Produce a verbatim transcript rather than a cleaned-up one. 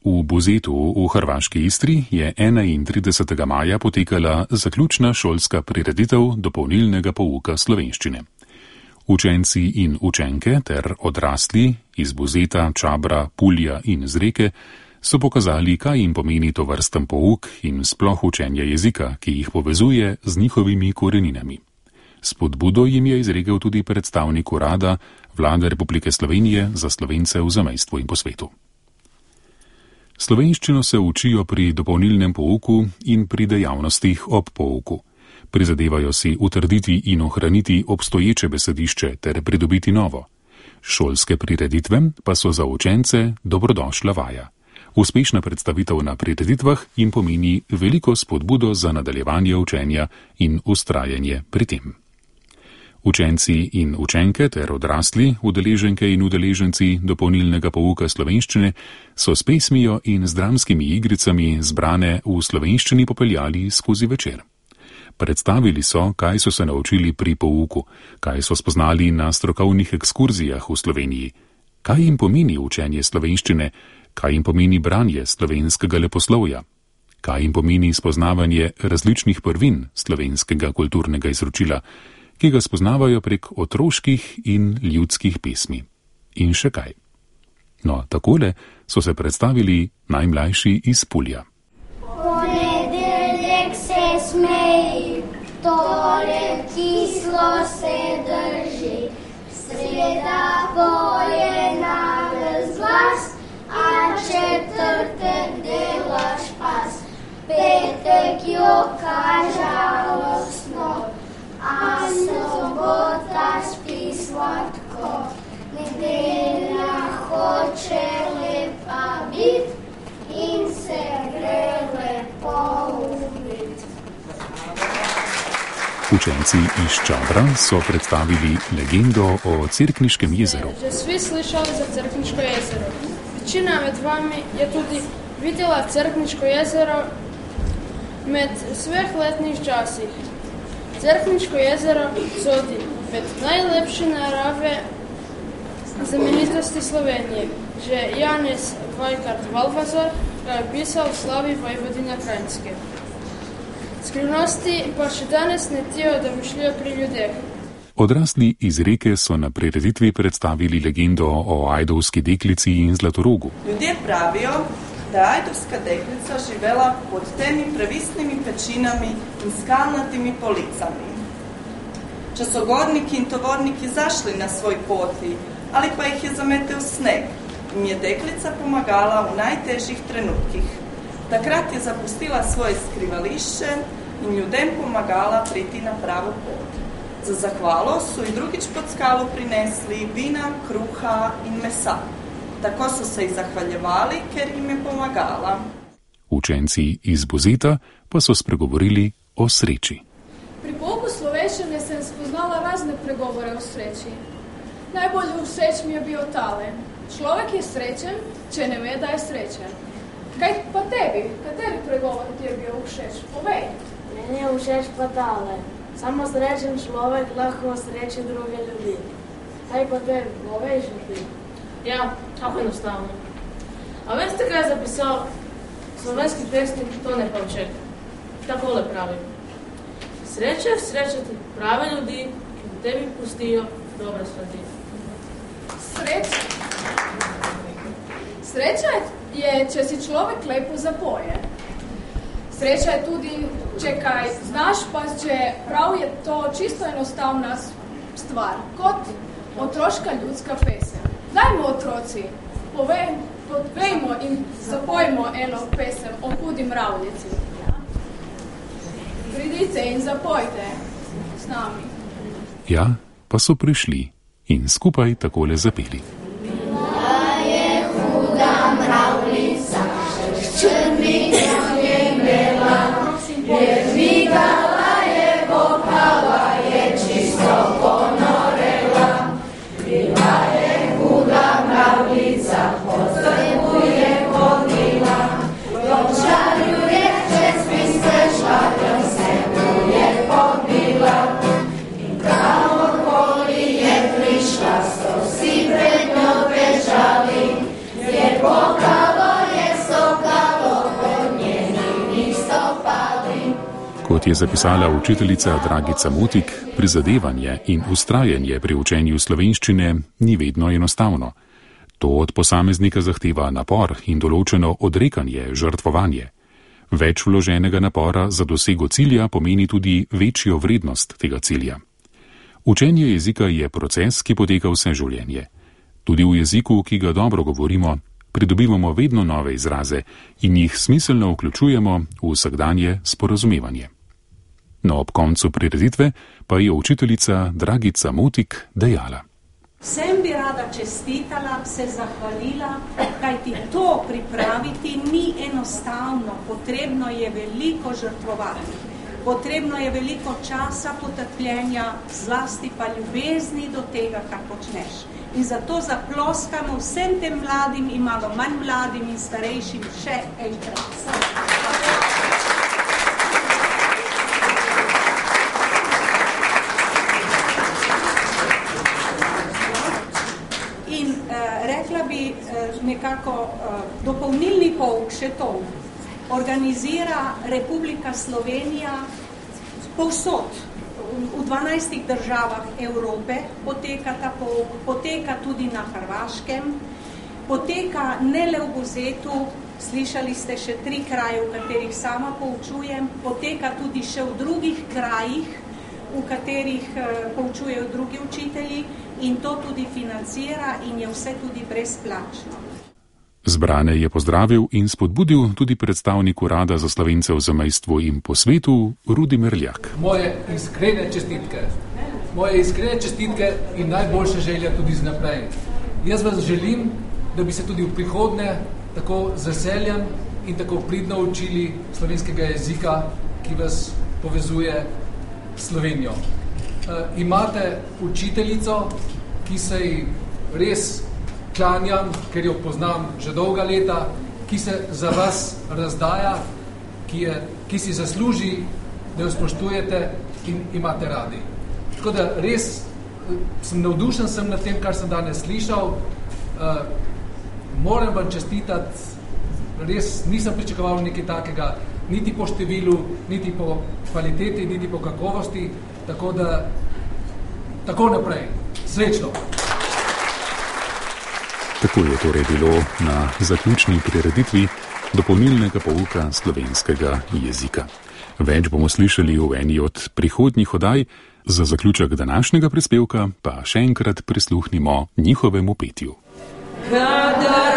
V Buzetu v hrvaški Istri je enaintridesetega maja potekala zaključna šolska prireditev dopolnilnega pouka slovenščine. Učenci in učenke ter odrasli iz Buzeta, Čabra, Pulja in Zreke so pokazali, kaj jim pomeni tovrsten pouk in sploh učenje jezika, ki jih povezuje z njihovimi koreninami. Spodbudo jim je izrekel tudi predstavnik urada Vlade Republike Slovenije za Slovence v zamejstvu in po svetu. Slovenščino se učijo pri dopolnilnem pouku in pri dejavnostih ob pouku. Prizadevajo si utrditi in ohraniti obstoječe besedišče ter pridobiti novo. Šolske prireditve pa so za učence dobrodošla vaja. Uspešna predstavitev na prireditvah jim pomeni veliko spodbudo za nadaljevanje učenja in ustrajanje pri tem. Učenci in učenke ter odrasli, udeleženke in udeleženci dopolnilnega pouka slovenščine so s pesmijo in z dramskimi igricami zbrane v slovenščini popeljali skozi večer. Predstavili so, kaj so se naučili pri pouku, kaj so spoznali na strokovnih ekskurzijah v Sloveniji, kaj jim pomeni učenje slovenščine, kaj jim pomeni branje slovenskega leposlovja, kaj jim pomeni spoznavanje različnih prvin slovenskega kulturnega izročila, ki ga spoznavajo prek otroških in ljudskih pesmi. In še kaj. No, takole so se predstavili najmlajši iz Pulja. Ponedeljek se smeji, torek kislo se drži, sreda poje na ves glas, a četrtek delaš pas, petek joka žalostno, a sobota spi sladko, nedelja hoče lepa bit in se gre lepo ubit. Učenci iz Čabra so predstavili legendo o Cerkniškem jezeru. Že svi slišali za Cerkniško jezero. Večina med vami je tudi videla Cerkniško jezero med sveh letnih časih. Cerkniško jezero sodi med najlepše narave znamenitosti Slovenije. Že Janez Vajkard Valvazor ga je pisal v slavi Vojvodinja Krajinske. Skrivnosti pa še danes ne tijo domišljijo pri ljudeh. Odrasli iz Reke so na prireditvi predstavili legendo o ajdovski deklici in Zlatorogu. Ljudje pravijo, da je ajdovska deklica živela pod temi previsnimi pečinami in skalnatimi policami. Časogorniki in tovorniki zašli na svoj poti, ali pa ih je zameteo sneg. Im je deklica pomagala u najtežih trenutkih. Takrat je zapustila svoje skrivališće in ljudem pomagala priti na pravu pot. Za zahvalo su i drugič pod skalu prinesli vina, kruha in mesa. Tako so se i zahvaljevali, ker im je pomagala. Učenci iz Buzeta pa so spregovorili o sreči. Pri pouku slovenščine sem spoznala razne pregovore o sreči. Najbolj všeč mi je bio tale. Človek je srećen, če ne ve da je srećen. Kaj pa tebi? Kateri pregovor ti je bio všeč? Povej. Meni je všeč pa tale. Samo srećen človek lahko sreći druge ljudi. Kaj pa tebi? Povej že ti. Ja, kako enostavno. A veste, kaj je zapisal slovenski pesnik Tone Pavček? Takole pravi. Sreće srećati prave ljudi, ki bi tebi pustijo dobre stvari. Sreća? Sreća je, če si človek lepo zapoje. Sreća je tudi, če kaj znaš, pa če prav je to čisto enostavna stvar, kot otroška ljudska pesem. Dajmo, otroci, povej, povejmo in zapojmo eno pesem o hudi mravljici. Pridite in zapojte s nami. Ja, pa so prišli in skupaj takole zapeli. Bila je huda mravljica, s črnim konjem bela, je dvigala, je kopala, je čisto ponorela. Bila je huda mravljica, po trgu je hodila, obžaljuje čez piste šlakom, snebu je pobila. In kamorkoli je prišla, so vsi pred njo Kot je zapisala učiteljica Dragica Motik, prizadevanje in ustrajanje pri učenju slovenščine ni vedno enostavno. To od posameznika zahteva napor in določeno odrekanje, žrtvovanje. Več vloženega napora za dosego cilja pomeni tudi večjo vrednost tega cilja. Učenje jezika je proces, ki poteka vse življenje. Tudi v jeziku, ki ga dobro govorimo, pridobivamo vedno nove izraze in jih smiselno vključujemo v vsakdanje sporazumevanje. No, ob koncu prireditve pa je učiteljica Dragica Motik dejala: Vsem bi rada čestitala, se zahvalila, kajti to pripraviti ni enostavno, potrebno je veliko žrtvovati, potrebno je veliko časa, potrpljenja, zlasti pa ljubezni do tega, kar počneš. In zato zaploskamo vsem tem mladim in malo manj mladim in starejšim še enkrat. In uh, rekla bi uh, nekako uh, dopolnilni pouk še to. Organizira Republika Slovenija povsod. V dvanajstih državah Evrope poteka ta pouk, poteka tudi na Hrvaškem, poteka ne le v Buzetu, slišali ste še tri kraje, v katerih sama poučujem, poteka tudi še v drugih krajih, v katerih uh, poučujejo drugi učitelji in to tudi financira in je vse tudi brezplačno. Zbrane je pozdravil in spodbudil tudi predstavnik Urada za Slovence v zamejstvu in po svetu, Rudi Merljak. Moje iskrene čestitke, moje iskrene čestitke in najboljše želje tudi z naprej. Jaz vas želim, da bi se tudi v prihodnje tako z veseljem in tako pridno učili slovenskega jezika, ki vas povezuje s Slovenijo. E, imate učiteljico, ki se ji res klanjam, ker jo poznam že dolga leta, ki se za vas razdaja, ki, je, ki si zasluži, da jo spoštujete in imate radi. Tako da res sem navdušen sem nad tem, kar sem danes slišal. Uh, moram vam čestitati, res nisem pričakoval nekaj takega, niti po številu, niti po kvaliteti, niti po kakovosti, tako da tako naprej. Srečno! Tako je torej bilo na zaključni prireditvi dopolnilnega pouka slovenskega jezika. Več bomo slišali v eni od prihodnjih oddaj, za zaključek današnjega prispevka pa še enkrat prisluhnimo njihovemu petju. Kada